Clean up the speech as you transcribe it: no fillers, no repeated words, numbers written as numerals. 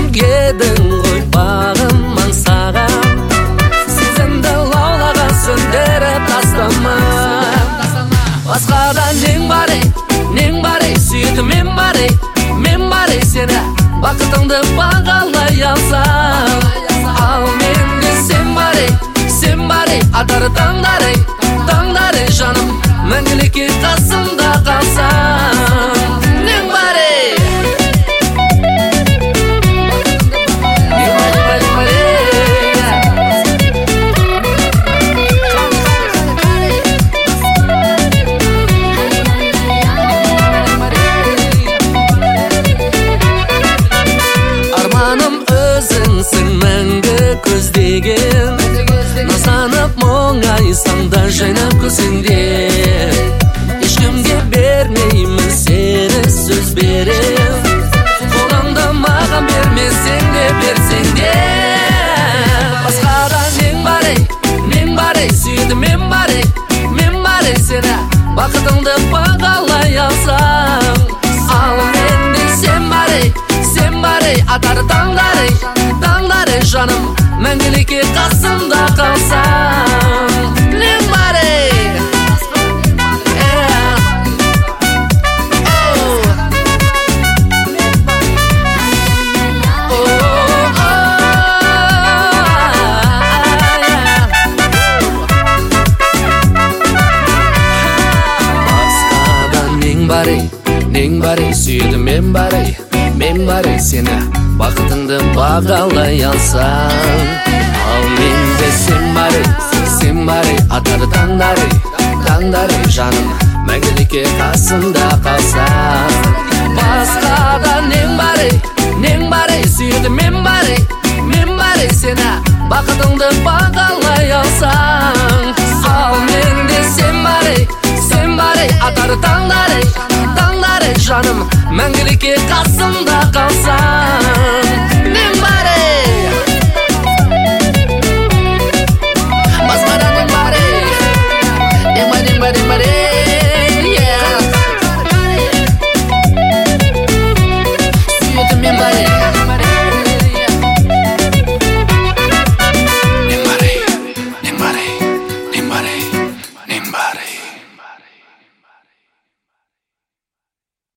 едің ғой бағым аңсаған, сезімді лаулаға сөндіріп тастама. Басқада нең бар ей, сүйдім мен бар ей сені, бақытыңды бағалай алсам. Ал менде сен бар ей, атар таңдар ей жаным, мәңгілікке қасымда қалсам. Нең бар ей, арманым өзіңсің мәңгі көздеген, назанып мұңайсаң да жайнап күлсеңде. Ешкімге бермеймін сені, сөз берем, қолыңды маған бермесең де берсең де. Басқада нең бар ей, сүйдім мен бар ей сені, бақытыңды бағалай алсам. Ал менде сен бар ей, атар таңдар ей жаным, мәңгілікке қасымда қалсам. Нең бар ей, басқада нең бар ей, сүйдім мен бар ей сені, бақытыңды бағалай алсам. Ал менде сен бар ей, атар таңдар ей жаным, мәңгілікке қасымда қалсам. Басқада нең бар ей, сүйдім мен бар ей сені, бақытыңды бағалай алсам. Ал менде сен бар ей, атар таңдар ей жаным, мәңгілікке қасымда қалсам.